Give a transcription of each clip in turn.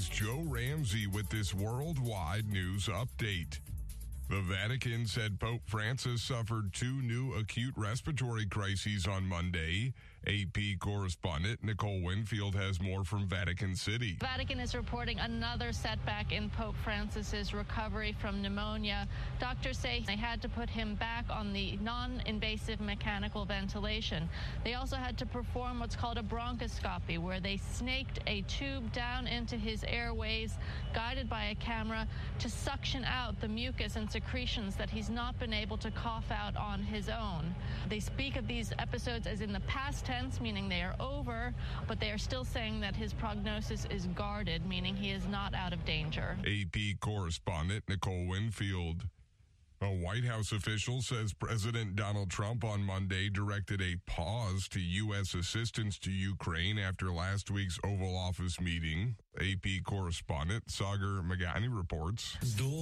KOAT's Joe Ramsey with this worldwide news update. The Vatican said Pope Francis suffered 2 new acute respiratory crises on Monday. AP correspondent Nicole Winfield has more from Vatican City. Vatican is reporting another setback in Pope Francis's recovery from pneumonia. Doctors say they had to put him back on the non-invasive mechanical ventilation. They also had to perform what's called a bronchoscopy, where they snaked a tube down into his airways, guided by a camera, to suction out the mucus and secretions that he's not been able to cough out on his own. They speak of these episodes as in the past tense, meaning they are over, but they are still saying that his prognosis is guarded, meaning he is not out of danger. AP correspondent Nicole Winfield. A White House official says President Donald Trump on Monday directed a pause to U.S. assistance to Ukraine after last week's Oval Office meeting. AP correspondent Sagar Meghani reports.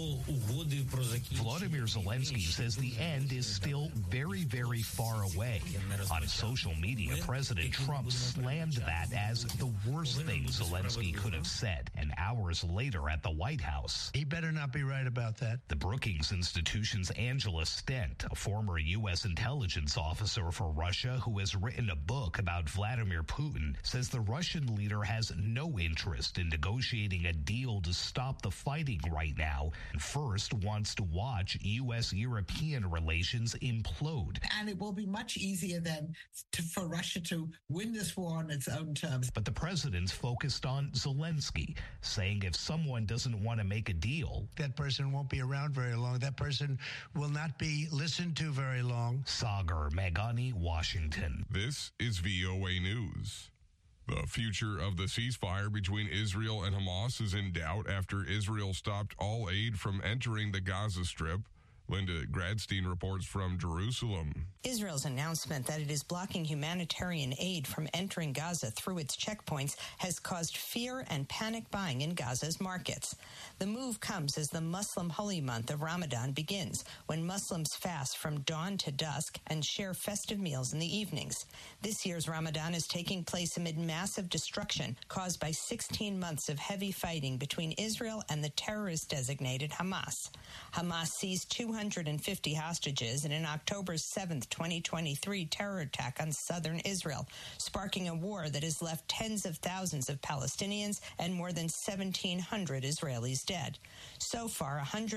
Volodymyr Zelensky says the end is still very, very far away. On social media, President Trump slammed that as the worst thing Zelensky could have said. And hours later at the White House, he better not be right about that. The Brookings Institution's Angela Stent, a former U.S. intelligence officer for Russia who has written a book about Vladimir Putin, says the Russian leader has no interest in negotiating a deal to stop the fighting right now, and first wants to watch U.S.-European relations implode. And it will be much easier then for Russia to win this war on its own terms. But the president's focused on Zelensky, saying if someone doesn't want to make a deal, that person won't be around very long. That person will not be listened to very long. Sagar Meghani, Washington. This is VOA News. The future of the ceasefire between Israel and Hamas is in doubt after Israel stopped all aid from entering the Gaza Strip. Linda Gradstein reports from Jerusalem. Israel's announcement that it is blocking humanitarian aid from entering Gaza through its checkpoints has caused fear and panic buying in Gaza's markets. The move comes as the Muslim holy month of Ramadan begins, when Muslims fast from dawn to dusk and share festive meals in the evenings. This year's Ramadan is taking place amid massive destruction caused by 16 months of heavy fighting between Israel and the terrorist-designated Hamas. Hamas seized 250 hostages in an October 7, 2023 terror attack on southern Israel, sparking a war that has left tens of thousands of Palestinians and more than 1,700 Israelis dead. So far,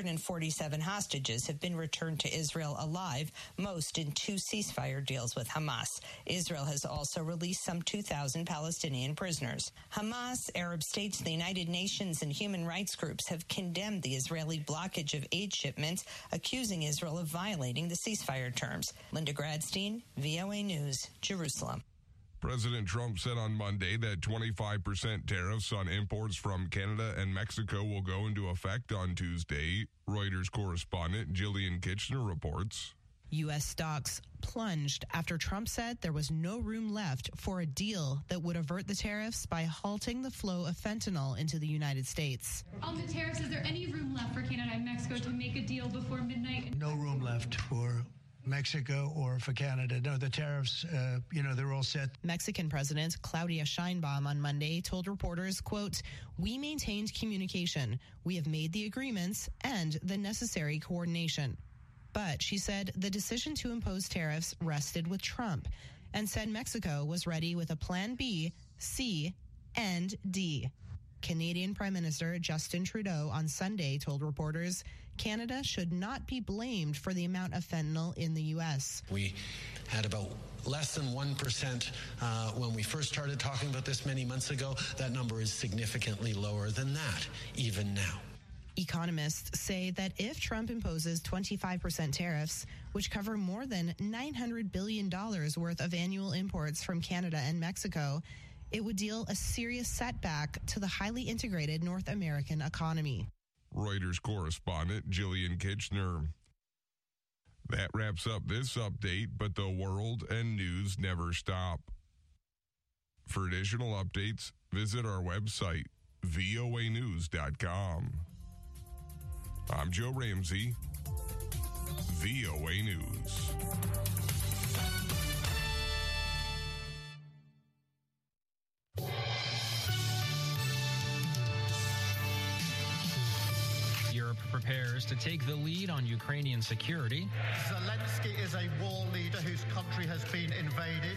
147 hostages have been returned to Israel alive, most in 2 ceasefire deals with Hamas. Israel has also released some 2,000 Palestinian prisoners. Hamas, Arab states, the United Nations, and human rights groups have condemned the Israeli blockage of aid shipments, accusing Israel of violating the ceasefire terms. Linda Gradstein, VOA News, Jerusalem. President Trump said on Monday that 25% tariffs on imports from Canada and Mexico will go into effect on Tuesday. Reuters correspondent Jillian Kitchener reports. U.S. stocks plunged after Trump said there was no room left for a deal that would avert the tariffs by halting the flow of fentanyl into the United States. On the tariffs, is there any room left for Canada and Mexico to make a deal before midnight? No room left for Mexico or for Canada. No, the tariffs, they're all set. Mexican President Claudia Sheinbaum on Monday told reporters, quote, "We maintained communication. We have made the agreements and the necessary coordination." But she said the decision to impose tariffs rested with Trump and said Mexico was ready with a plan B, C, and D. Canadian Prime Minister Justin Trudeau on Sunday told reporters Canada should not be blamed for the amount of fentanyl in the U.S. We had about less than 1% when we first started talking about this many months ago. That number is significantly lower than that, even now. Economists say that if Trump imposes 25% tariffs, which cover more than $900 billion worth of annual imports from Canada and Mexico, it would deal a serious setback to the highly integrated North American economy. Reuters correspondent Jillian Kitchener. That wraps up this update, but the world and news never stop. For additional updates, visit our website, voanews.com. I'm Joe Ramsey, VOA News. prepares to take the lead on Ukrainian security. Zelensky is a war leader whose country has been invaded,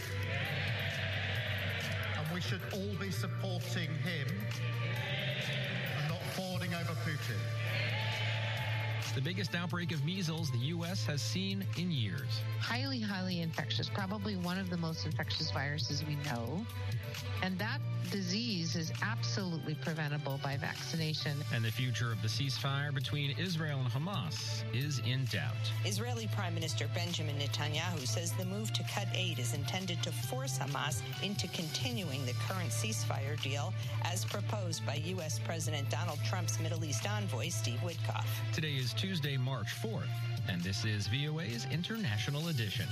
and we should all be supporting him and not fawning over Putin. The biggest outbreak of measles the U.S. has seen in years. Highly, highly infectious, probably one of the most infectious viruses we know. And that disease is absolutely preventable by vaccination. And the future of the ceasefire between Israel and Hamas is in doubt. Israeli Prime Minister Benjamin Netanyahu says the move to cut aid is intended to force Hamas into continuing the current ceasefire deal as proposed by U.S. President Donald Trump's Middle East envoy, Steve Witkoff. Today is Tuesday, March 4th, and this is VOA's International Edition.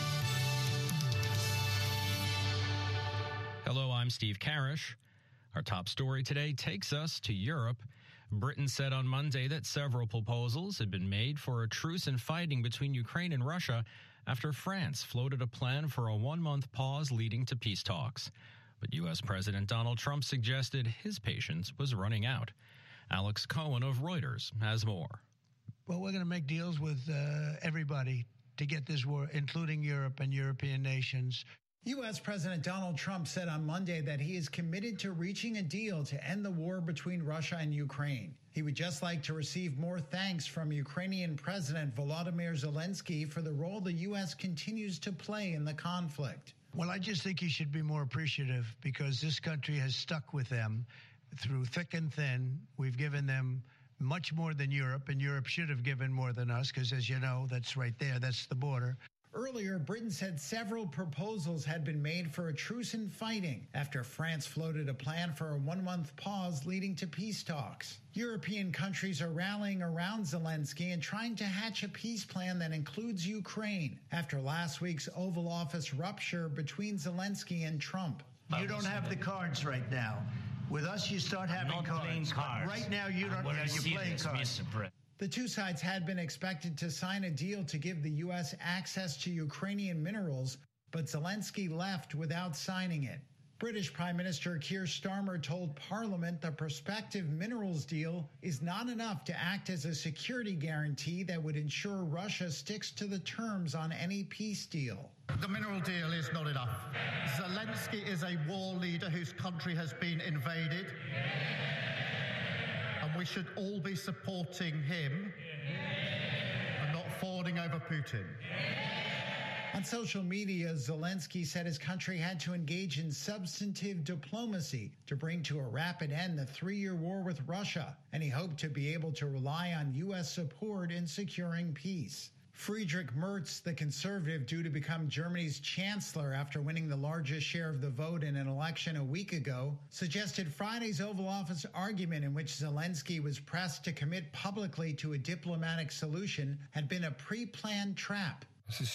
Hello, I'm Steve Karish. Our top story today takes us to Europe. Britain said on Monday that several proposals had been made for a truce in fighting between Ukraine and Russia after France floated a plan for a one-month pause leading to peace talks. But U.S. President Donald Trump suggested his patience was running out. Alex Cohen of Reuters has more. Well, we're going to make deals with everybody to get this war, including Europe and European nations. U.S. President Donald Trump said on Monday that he is committed to reaching a deal to end the war between Russia and Ukraine. He would just like to receive more thanks from Ukrainian President Volodymyr Zelensky for the role the U.S. continues to play in the conflict. Well, I just think he should be more appreciative because this country has stuck with them through thick and thin. We've given them much more than Europe, and Europe should have given more than us because, as you know, that's right there. That's the border. Earlier, Britain said several proposals had been made for a truce in fighting after France floated a plan for a one-month pause leading to peace talks. European countries are rallying around Zelensky and trying to hatch a peace plan that includes Ukraine after last week's Oval Office rupture between Zelensky and Trump. You don't have the cards right now. With us, you start having cards. Right now, you don't. You're playing cards. The two sides had been expected to sign a deal to give the U.S. access to Ukrainian minerals, but Zelensky left without signing it. British Prime Minister Keir Starmer told Parliament the prospective minerals deal is not enough to act as a security guarantee that would ensure Russia sticks to the terms on any peace deal. The mineral deal is not enough. Zelensky is a war leader whose country has been invaded. And we should all be supporting him and not fawning over Putin. On social media, Zelensky said his country had to engage in substantive diplomacy to bring to a rapid end the 3-year war with Russia, and he hoped to be able to rely on U.S. support in securing peace. Friedrich Merz, the conservative due to become Germany's chancellor after winning the largest share of the vote in an election a week ago, suggested Friday's Oval Office argument in which Zelensky was pressed to commit publicly to a diplomatic solution had been a pre-planned trap.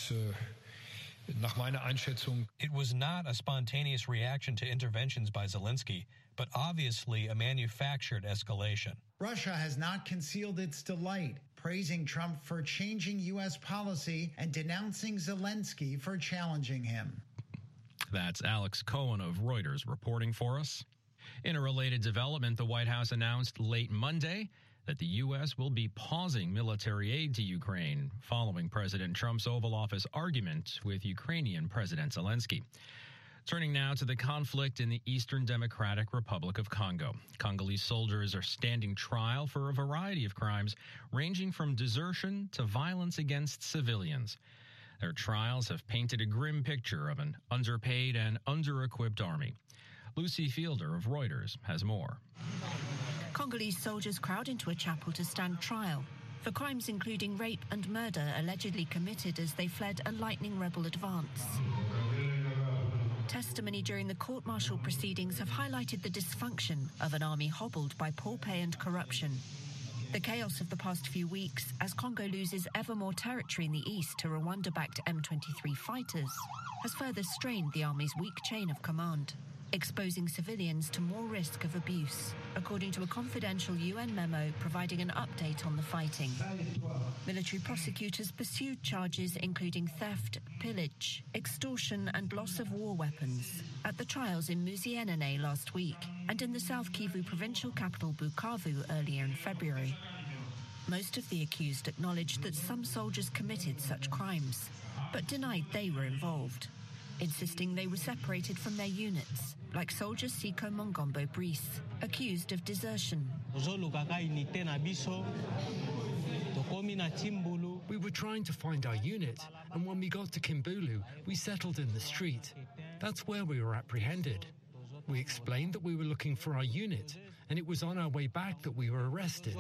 It was not a spontaneous reaction to interventions by Zelensky, but obviously a manufactured escalation. Russia has not concealed its delight, praising Trump for changing U.S. policy and denouncing Zelensky for challenging him. That's Alex Cohen of Reuters reporting for us. In a related development, the White House announced late Monday that the U.S. will be pausing military aid to Ukraine following President Trump's Oval Office argument with Ukrainian President Zelensky. Turning now to the conflict in the Eastern Democratic Republic of Congo. Congolese soldiers are standing trial for a variety of crimes, ranging from desertion to violence against civilians. Their trials have painted a grim picture of an underpaid and under-equipped army. Lucy Fielder of Reuters has more. Congolese soldiers crowd into a chapel to stand trial for crimes including rape and murder allegedly committed as they fled a lightning rebel advance. Testimony during the court-martial proceedings have highlighted the dysfunction of an army hobbled by poor pay and corruption. The chaos of the past few weeks, as Congo loses ever more territory in the east to Rwanda-backed M23 fighters, has further strained the army's weak chain of command, exposing civilians to more risk of abuse, according to a confidential UN memo providing an update on the fighting. Military prosecutors pursued charges including theft, pillage, extortion and loss of war weapons at the trials in Muzienene last week and in the South Kivu provincial capital Bukavu earlier in February. Most of the accused acknowledged that some soldiers committed such crimes, but denied they were involved, insisting they were separated from their units, like soldier Siko Mongombo Brice, accused of desertion. We were trying to find our unit, and when we got to Kimbulu, we settled in the street. That's where we were apprehended. We explained that we were looking for our unit, and it was on our way back that we were arrested.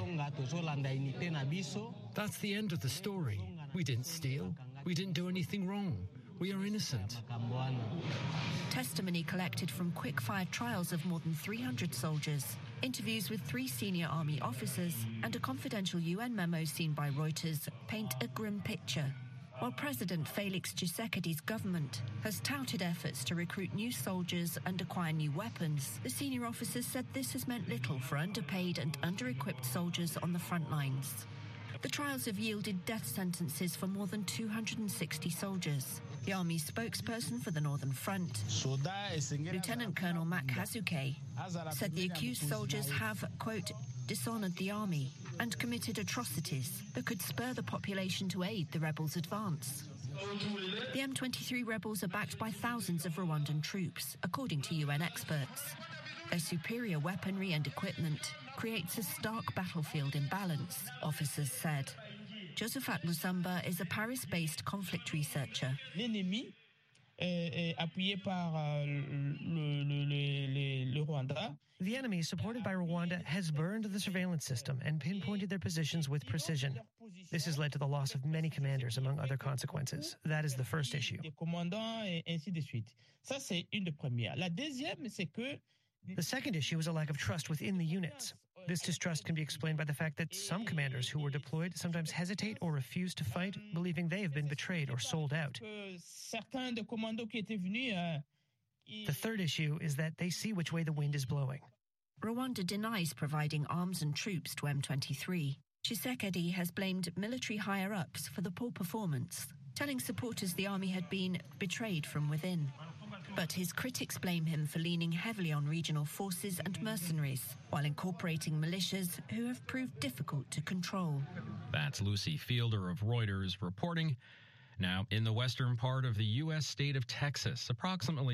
That's the end of the story. We didn't steal. We didn't do anything wrong. We are innocent. Testimony collected from quick-fire trials of more than 300 soldiers, interviews with 3 senior army officers, and a confidential UN memo seen by Reuters paint a grim picture. While President Felix Tshisekedi's government has touted efforts to recruit new soldiers and acquire new weapons, the senior officers said this has meant little for underpaid and under-equipped soldiers on the front lines. The trials have yielded death sentences for more than 260 soldiers. The Army spokesperson for the Northern Front, Lieutenant Colonel Mak Hazuke, said the accused soldiers have, quote, dishonored the Army and committed atrocities that could spur the population to aid the rebels' advance. The M23 rebels are backed by thousands of Rwandan troops, according to UN experts. Their superior weaponry and equipment creates a stark battlefield imbalance, officers said. Josephat Musamba is a Paris-based conflict researcher. L'ennemi, appuyé par le Rwanda. The enemy, supported by Rwanda, has burned the surveillance system and pinpointed their positions with precision. This has led to the loss of many commanders, among other consequences. That is the first issue. The second issue is a lack of trust within the units. This distrust can be explained by the fact that some commanders who were deployed sometimes hesitate or refuse to fight, believing they have been betrayed or sold out. The third issue is that they see which way the wind is blowing. Rwanda denies providing arms and troops to M23. Tshisekedi has blamed military higher-ups for the poor performance, telling supporters the army had been betrayed from within. But his critics blame him for leaning heavily on regional forces and mercenaries, while incorporating militias who have proved difficult to control. That's Lucy Fielder of Reuters reporting. Now, in the western part of the U.S. state of Texas, approximately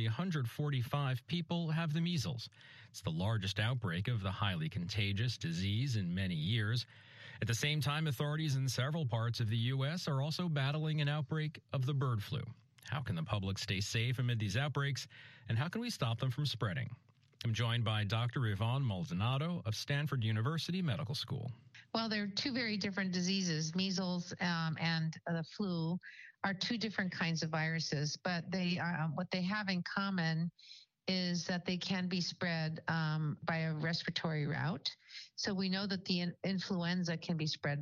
145 people have the measles. It's the largest outbreak of the highly contagious disease in many years. At the same time, authorities in several parts of the U.S. are also battling an outbreak of the bird flu. How can the public stay safe amid these outbreaks, and how can we stop them from spreading? I'm joined by Dr. Yvonne Maldonado of Stanford University Medical School. Well, they're two very different diseases. Measles and the flu are two different kinds of viruses, but they what they have in common is that they can be spread by a respiratory route. So we know that the influenza can be spread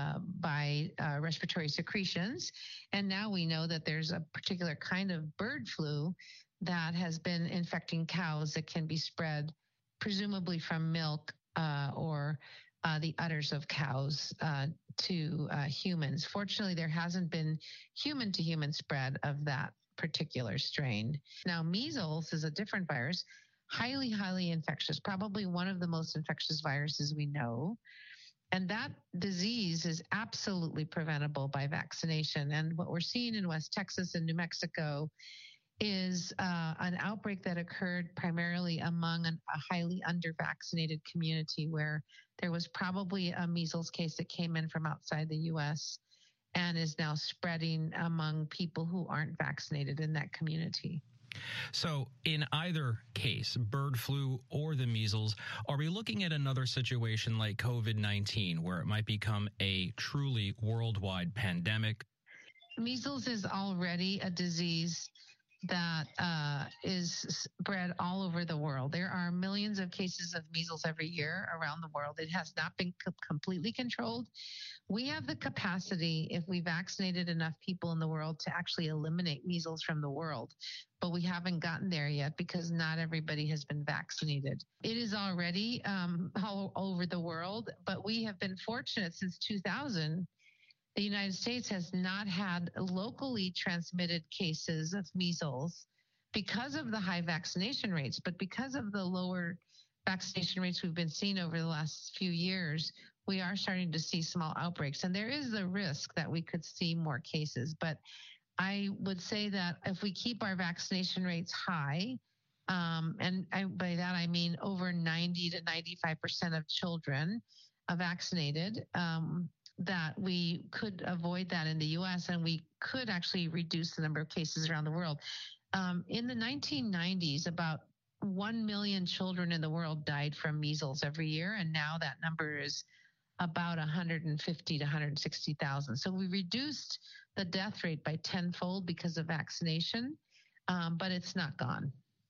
by respiratory secretions. And now we know that there's a particular kind of bird flu that has been infecting cows that can be spread presumably from milk or the udders of cows to humans. Fortunately, there hasn't been human-to-human spread of that particular strain. Now, measles is a different virus, highly, highly infectious, probably one of the most infectious viruses we know. And that disease is absolutely preventable by vaccination. And what we're seeing in West Texas and New Mexico is an outbreak that occurred primarily among a highly under-vaccinated community where there was probably a measles case that came in from outside the U.S. and is now spreading among people who aren't vaccinated in that community. So in either case, bird flu or the measles, are we looking at another situation like COVID-19 where it might become a truly worldwide pandemic? Measles is already a disease that is spread all over the world. There are millions of cases of measles every year around the world. It has not been completely controlled. We have the capacity, if we vaccinated enough people in the world, to actually eliminate measles from the world. But we haven't gotten there yet because not everybody has been vaccinated. It is already all over the world, but we have been fortunate since 2000. The United States has not had locally transmitted cases of measles because of the high vaccination rates, but because of the lower vaccination rates we've been seeing over the last few years, we are starting to see small outbreaks. And there is the risk that we could see more cases. But I would say that if we keep our vaccination rates high, by that I mean over 90 to 95% of children vaccinated, that we could avoid that in the U.S. and we could actually reduce the number of cases around the world. In the 1990s, about 1 million children in the world died from measles every year, and now that number is about 150 to 160,000. So we reduced the death rate by tenfold because of vaccination, but it's not gone.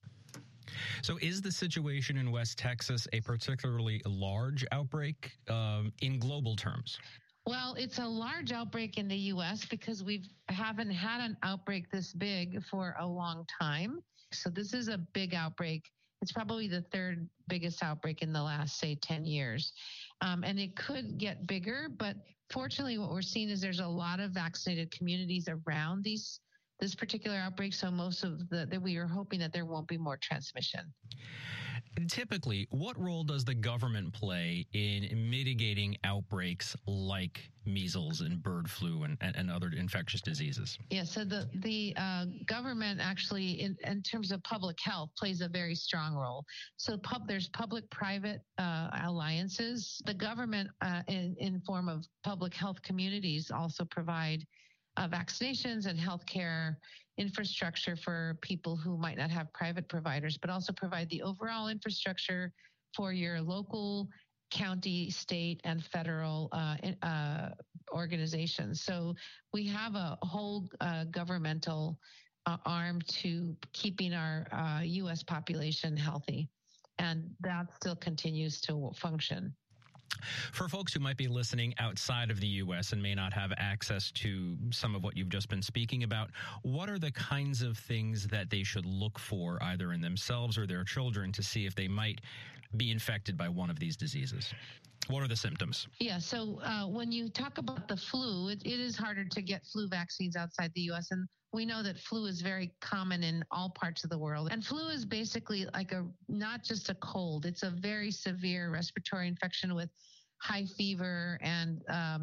So is the situation in West Texas a particularly large outbreak in global terms? Well, it's a large outbreak in the U.S. because we haven't had an outbreak this big for a long time. So this is a big outbreak. It's probably the third biggest outbreak in the last, say, 10 years. And it could get bigger, but fortunately what we're seeing is there's a lot of vaccinated communities around this particular outbreak. So most of we are hoping that there won't be more transmission. Typically, what role does the government play in mitigating outbreaks like measles and bird flu and other infectious diseases? Yeah, so the government actually, in terms of public health, plays a very strong role. So there's public-private alliances. The government, in form of public health communities, also provide vaccinations and healthcare infrastructure for people who might not have private providers, but also provide the overall infrastructure for your local, county, state, and federal organizations. So we have a whole governmental arm to keeping our U.S. population healthy, and that still continues to function. For folks who might be listening outside of the U.S. and may not have access to some of what you've just been speaking about, what are the kinds of things that they should look for either in themselves or their children to see if they might be infected by one of these diseases? What are the symptoms? Yeah, so when you talk about the flu, it is harder to get flu vaccines outside the U.S., and we know that flu is very common in all parts of the world. And flu is basically like not just a cold. It's a very severe respiratory infection with high fever and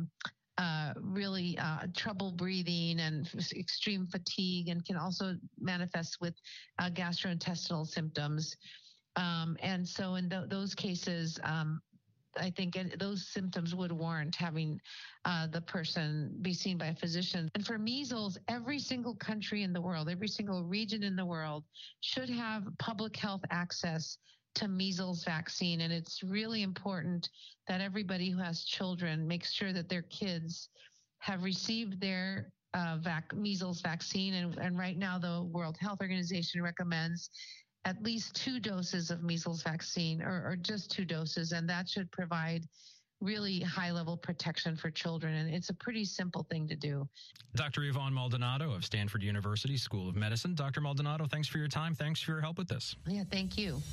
really trouble breathing and extreme fatigue, and can also manifest with gastrointestinal symptoms. And so in those cases, I think those symptoms would warrant having the person be seen by a physician. And for measles, every single country in the world, every single region in the world should have public health access to measles vaccine. And it's really important that everybody who has children makes sure that their kids have received their measles vaccine. And right now, the World Health Organization recommends at least 2 doses of measles vaccine, or just 2 doses, and that should provide really high-level protection for children, and it's a pretty simple thing to do. Dr. Yvonne Maldonado of Stanford University School of Medicine. Dr. Maldonado, thanks for your time. Thanks for your help with this. Yeah, thank you.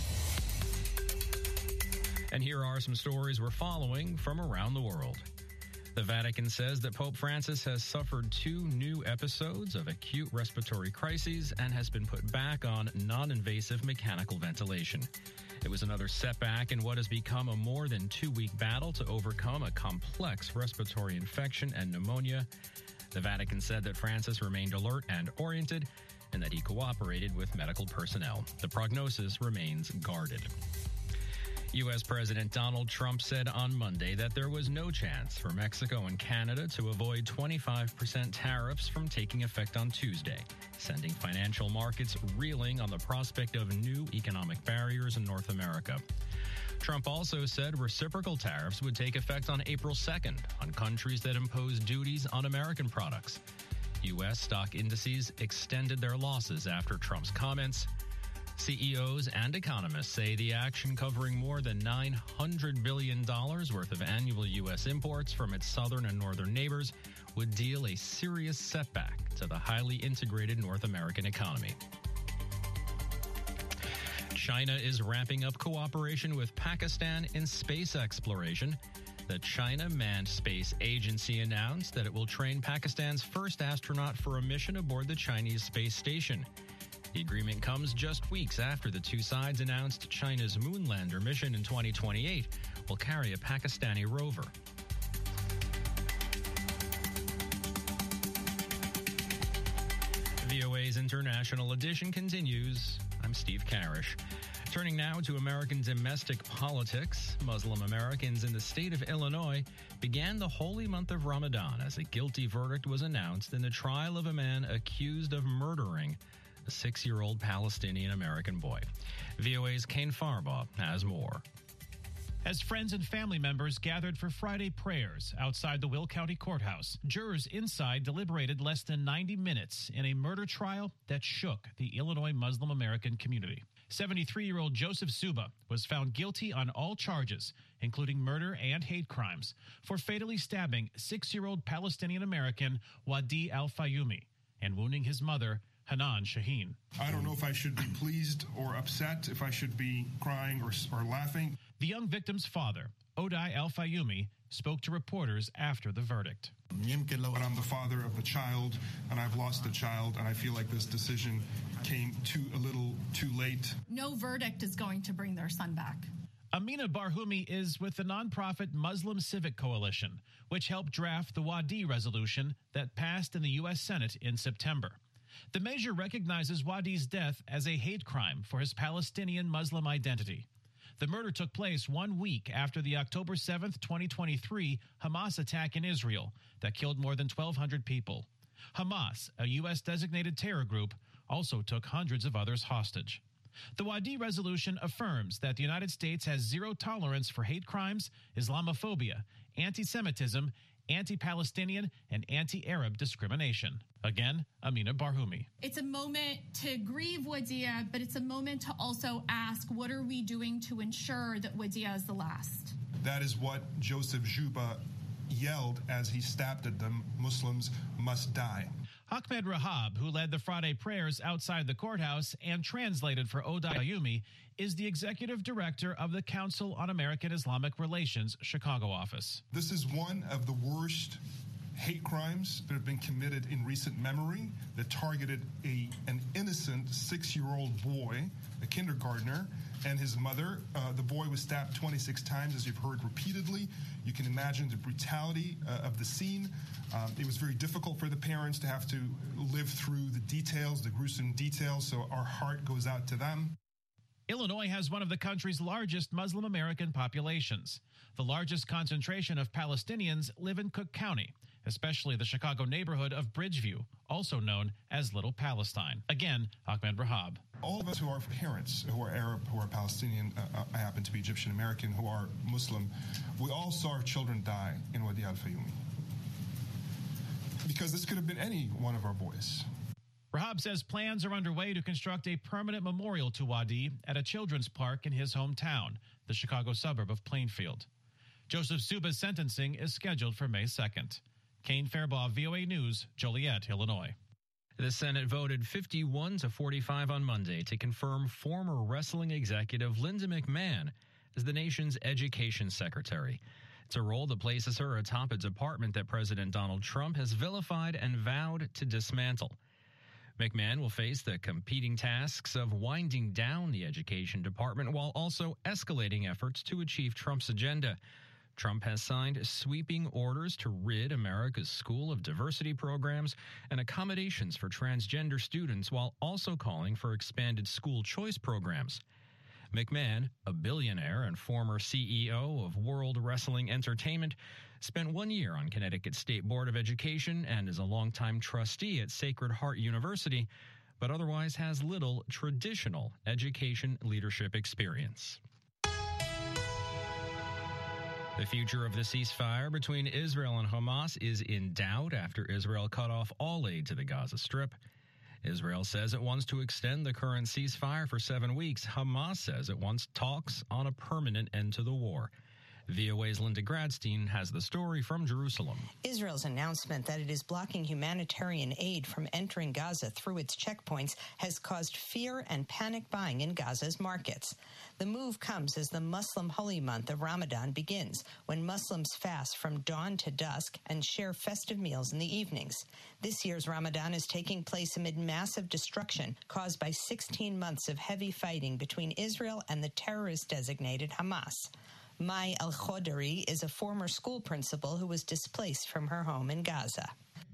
And here are some stories we're following from around the world. The Vatican says that Pope Francis has suffered 2 new episodes of acute respiratory crises and has been put back on non-invasive mechanical ventilation. It was another setback in what has become a more than 2-week battle to overcome a complex respiratory infection and pneumonia. The Vatican said that Francis remained alert and oriented and that he cooperated with medical personnel. The prognosis remains guarded. U.S. President Donald Trump said on Monday that there was no chance for Mexico and Canada to avoid 25% tariffs from taking effect on Tuesday, sending financial markets reeling on the prospect of new economic barriers in North America. Trump also said reciprocal tariffs would take effect on April 2nd on countries that impose duties on American products. U.S. stock indices extended their losses after Trump's comments. CEOs and economists say the action, covering more than $900 billion worth of annual U.S. imports from its southern and northern neighbors, would deal a serious setback to the highly integrated North American economy. China is ramping up cooperation with Pakistan in space exploration. The China Manned Space Agency announced that it will train Pakistan's first astronaut for a mission aboard the Chinese space station. The agreement comes just weeks after the two sides announced China's Moonlander mission in 2028 will carry a Pakistani rover. VOA's International Edition continues. I'm Steve Karish. Turning now to American domestic politics, Muslim Americans in the state of Illinois began the holy month of Ramadan as a guilty verdict was announced in the trial of a man accused of murdering a 6-year-old Palestinian-American boy. VOA's Kane Farbaugh has more. As friends and family members gathered for Friday prayers outside the Will County Courthouse, jurors inside deliberated less than 90 minutes in a murder trial that shook the Illinois Muslim American community. 73-year-old Joseph Suba was found guilty on all charges, including murder and hate crimes, for fatally stabbing 6-year-old Palestinian-American Wadi Al-Fayumi and wounding his mother, Hanan Shaheen. I don't know if I should be pleased or upset, if I should be crying or laughing. The young victim's father, Odai Al-Fayumi, spoke to reporters after the verdict. But I'm the father of the child, and I've lost the child, and I feel like this decision came a little too late. No verdict is going to bring their son back. Amina Barhumi is with the nonprofit Muslim Civic Coalition, which helped draft the Wadi resolution that passed in the U.S. Senate in September. The measure recognizes Wadi's death as a hate crime for his Palestinian Muslim identity. The murder took place 1 week after the October 7, 2023 Hamas attack in Israel that killed more than 1,200 people. Hamas, a U.S.-designated terror group, also took hundreds of others hostage. The Wadi resolution affirms that the United States has zero tolerance for hate crimes, Islamophobia, anti-Semitism, anti-Palestinian, and anti-Arab discrimination. Again, Amina Barhumi. It's a moment to grieve Wadia, but it's a moment to also ask, what are we doing to ensure that Wadia is the last? That is what Joseph Juba yelled as he stabbed at them. Muslims must die. Ahmed Rahab, who led the Friday prayers outside the courthouse and translated for Odai Fayumi, is the executive director of the Council on American Islamic Relations Chicago office. This is one of the worst hate crimes that have been committed in recent memory that targeted an innocent 6-year-old boy, a kindergartner, and his mother. The boy was stabbed 26 times, as you've heard repeatedly. You can imagine the brutality of the scene. It was very difficult for the parents to have to live through the details, the gruesome details, so our heart goes out to them. Illinois has one of the country's largest Muslim American populations. The largest concentration of Palestinians live in Cook County, especially the Chicago neighborhood of Bridgeview, also known as Little Palestine. Again, Ahmed Rahab. All of us who are parents, who are Arab, who are Palestinian, I happen to be Egyptian American, who are Muslim, we all saw our children die in Wadi Al-Fayumi. Because this could have been any one of our boys. Rahab says plans are underway to construct a permanent memorial to Wadi at a children's park in his hometown, the Chicago suburb of Plainfield. Joseph Suba's sentencing is scheduled for May 2nd. Kane Fairbaugh, VOA News, Joliet, Illinois. The Senate voted 51-45 on Monday to confirm former wrestling executive Linda McMahon as the nation's education secretary. It's a role that places her atop a department that President Donald Trump has vilified and vowed to dismantle. McMahon will face the competing tasks of winding down the education department while also escalating efforts to achieve Trump's agenda. Trump has signed sweeping orders to rid America's school of diversity programs and accommodations for transgender students while also calling for expanded school choice programs. McMahon, a billionaire and former CEO of World Wrestling Entertainment, spent 1 year on Connecticut State Board of Education and is a longtime trustee at Sacred Heart University, but otherwise has little traditional education leadership experience. The future of the ceasefire between Israel and Hamas is in doubt after Israel cut off all aid to the Gaza Strip. Israel says it wants to extend the current ceasefire for 7 weeks. Hamas says it wants talks on a permanent end to the war. VOA's Linda Gradstein has the story from Jerusalem. Israel's announcement that it is blocking humanitarian aid from entering Gaza through its checkpoints has caused fear and panic buying in Gaza's markets. The move comes as the Muslim holy month of Ramadan begins, when Muslims fast from dawn to dusk and share festive meals in the evenings. This year's Ramadan is taking place amid massive destruction caused by 16 months of heavy fighting between Israel and the terrorist-designated Hamas. Mai El-Khodari is a former school principal who was displaced from her home in Gaza.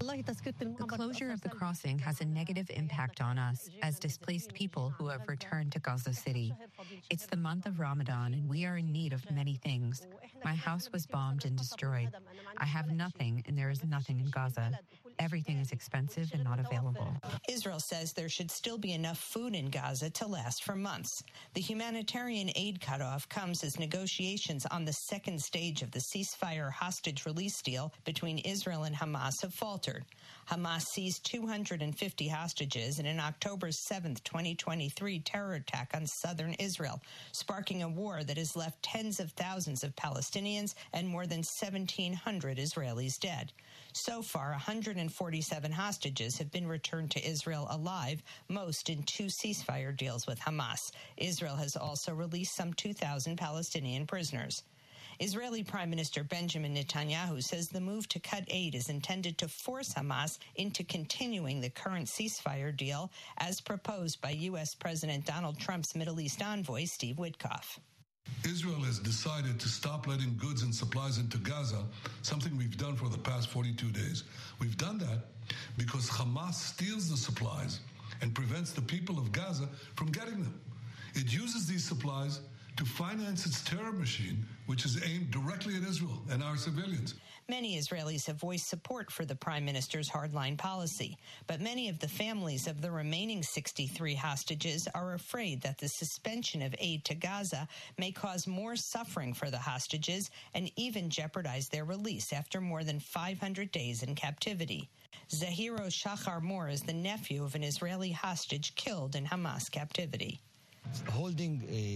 The closure of the crossing has a negative impact on us as displaced people who have returned to Gaza City. It's the month of Ramadan, and we are in need of many things. My house was bombed and destroyed. I have nothing, and there is nothing in Gaza. Everything is expensive and not available. Israel says there should still be enough food in Gaza to last for months. The humanitarian aid cutoff comes as negotiations on the second stage of the ceasefire hostage release deal between Israel and Hamas have faltered. Hamas seized 250 hostages in an October 7, 2023 terror attack on southern Israel, sparking a war that has left tens of thousands of Palestinians and more than 1,700 Israelis dead. So far, 147 hostages have been returned to Israel alive, most in 2 ceasefire deals with Hamas. Israel has also released some 2,000 Palestinian prisoners. Israeli Prime Minister Benjamin Netanyahu says the move to cut aid is intended to force Hamas into continuing the current ceasefire deal as proposed by U.S. President Donald Trump's Middle East envoy, Steve Witkoff. Israel has decided to stop letting goods and supplies into Gaza, something we've done for the past 42 days. We've done that because Hamas steals the supplies and prevents the people of Gaza from getting them. It uses these supplies to finance its terror machine, which is aimed directly at Israel and our civilians. Many Israelis have voiced support for the Prime Minister's hardline policy, but many of the families of the remaining 63 hostages are afraid that the suspension of aid to Gaza may cause more suffering for the hostages and even jeopardize their release after more than 500 days in captivity. Zahiro Shachar Moore is the nephew of an Israeli hostage killed in Hamas captivity. Holding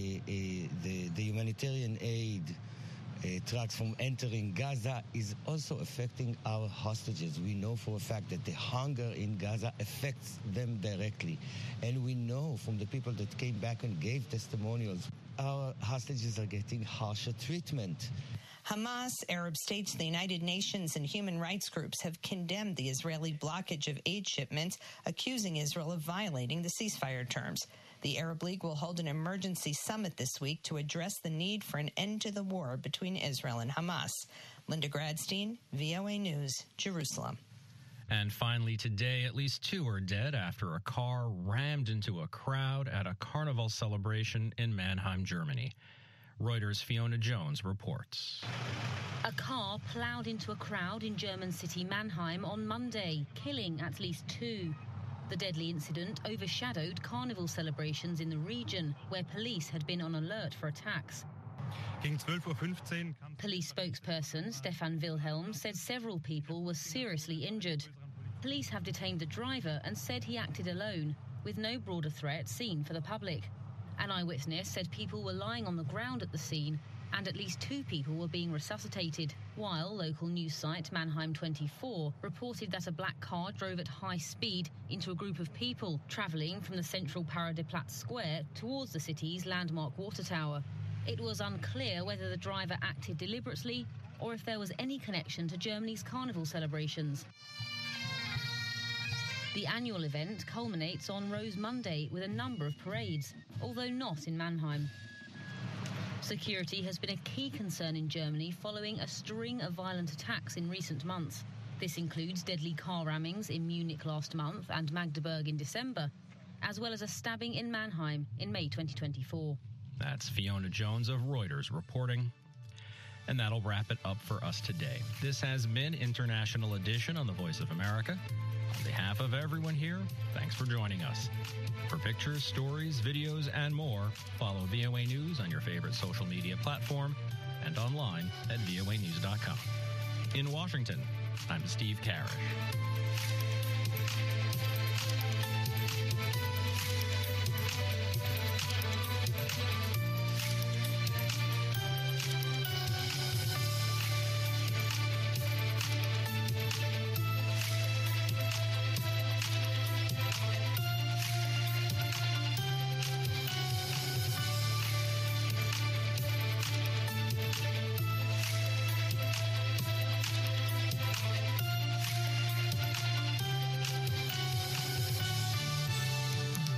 the humanitarian aid trucks from entering Gaza is also affecting our hostages. We know for a fact that the hunger in Gaza affects them directly. And we know from the people that came back and gave testimonials, our hostages are getting harsher treatment. Hamas, Arab states, the United Nations, and human rights groups have condemned the Israeli blockage of aid shipments, accusing Israel of violating the ceasefire terms. The Arab League will hold an emergency summit this week to address the need for an end to the war between Israel and Hamas. Linda Gradstein, VOA News, Jerusalem. And finally today, at least 2 are dead after a car rammed into a crowd at a carnival celebration in Mannheim, Germany. Reuters' Fiona Jones reports. A car plowed into a crowd in German city Mannheim on Monday, killing at least 2. The deadly incident overshadowed carnival celebrations in the region, where police had been on alert for attacks. Police spokesperson Stefan Wilhelm said several people were seriously injured. Police have detained the driver and said he acted alone, with no broader threat seen for the public. An eyewitness said people were lying on the ground at the scene and at least 2 people were being resuscitated, while local news site Mannheim 24 reported that a black car drove at high speed into a group of people travelling from the central Paradeplatz Square towards the city's landmark water tower. It was unclear whether the driver acted deliberately or if there was any connection to Germany's carnival celebrations. The annual event culminates on Rose Monday with a number of parades, although not in Mannheim. Security has been a key concern in Germany following a string of violent attacks in recent months. This includes deadly car rammings in Munich last month and Magdeburg in December, as well as a stabbing in Mannheim in May 2024. That's Fiona Jones of Reuters reporting. And that'll wrap it up for us today. This has been International Edition on the Voice of America. On behalf of everyone here, thanks for joining us. For pictures, stories, videos, and more, follow VOA News on your favorite social media platform and online at voanews.com. In Washington, I'm Steve Karish.